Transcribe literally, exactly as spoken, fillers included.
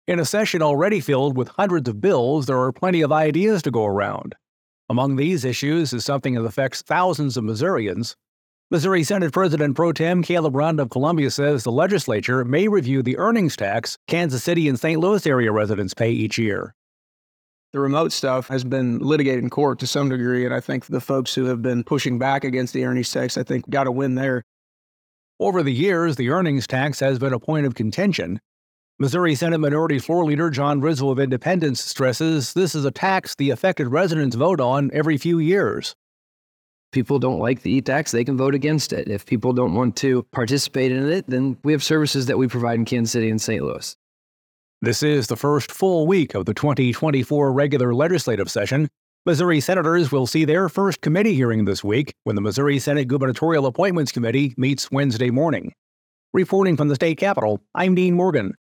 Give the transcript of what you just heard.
In a session already filled with hundreds of bills, there are plenty of ideas to go around. Among these issues is something that affects thousands of Missourians. Missouri Senate President Pro Tem Caleb Rond of Columbia says the legislature may review the earnings tax Kansas City and Saint Louis area residents pay each year. The remote stuff has been litigated in court to some degree, and I think the folks who have been pushing back against the earnings tax, I think, got a win there. Over the years, the earnings tax has been a point of contention. Missouri Senate Minority Floor Leader John Rizzo of Independence stresses this is a tax the affected residents vote on every few years. People don't like the e-tax, they can vote against it. If people don't want to participate in it, then we have services that we provide in Kansas City and Saint Louis. This is the first full week of the twenty twenty-four regular legislative session. Missouri senators will see their first committee hearing this week when the Missouri Senate Gubernatorial Appointments Committee meets Wednesday morning. Reporting from the state capitol, I'm Dean Morgan.